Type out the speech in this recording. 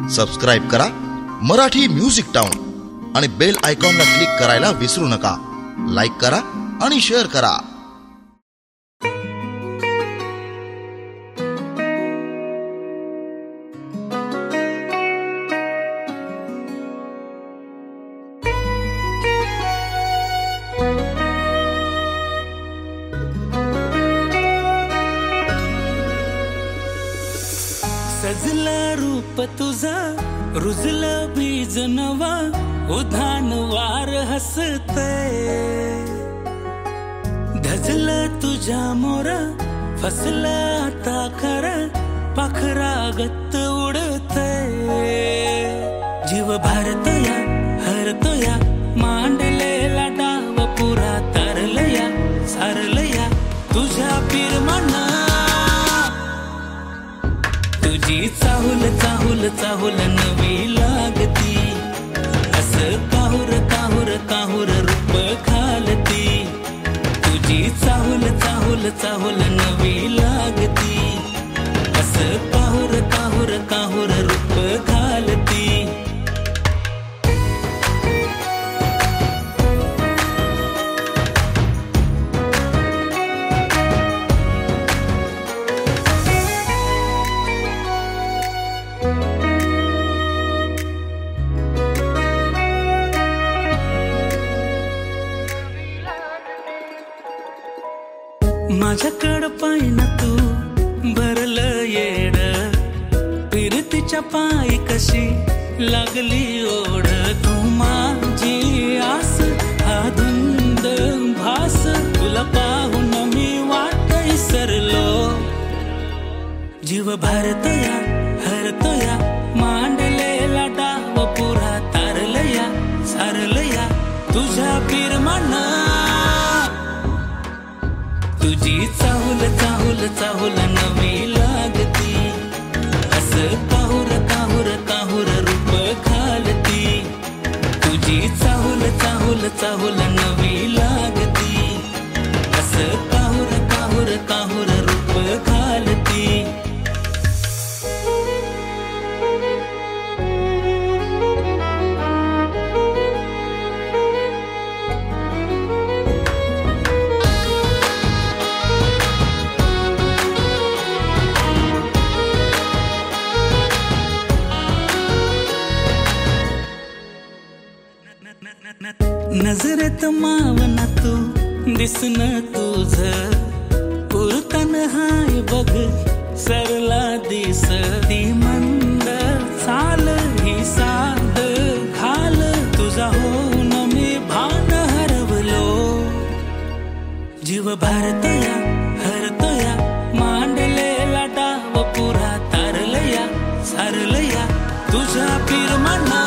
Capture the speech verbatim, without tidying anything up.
Subscribe करा Marathi music town आणि bell आयकॉनला क्लिक करायला विसरू नका. लाईक करा आणि शेअर करा. सजला रूप तुझा रुजला बीज नवा उधाण वार हसते. धजला तुझ्या मोरा फसला आता खरा पाखरा गत्त उडते. जीव भारतया हरतोया मांडलेला डाव पुरा तरलया सारलया तुझ्या पिरमना. तुझी चाहुल चाहुल चाहुल नवी लागती असं काहुर काहुर काहुर रूप घालती. तुझी चाहुल चाहुल चाहुल नवी लागती असं काहुर काहुर काहुर रूप घालती. माझ्याकडं पाहिना तू भरलं येड फिरतीच्या पायी कशी लागली ओढ. तू माझी आस हा धुंद भास तुला पाहून मी वाट विसरलो. जीव भारतया हरतोया मांडलेला डाव पुरा तारलया सारलया तुझ्या पिरमना. तुझी चाहुल चाहुल चाहुल नवी लागती असं काहुर काहुर काहुर रूप घालती. तुझी चाहुल चाहुल चाहुल नवी लागती असं काहुर काहुर काहुर रूप घालती. नजरेत मावना तू दिसन तुझ पुरतन हाय बघ सरला दिस. ती मंद चाल ही साध घाल तुझा होऊन मी भान हरवलो. जीव भारतया हरतोया मांडलेला डाव पुरा तारलया सारलया तुझ्या पिरमना.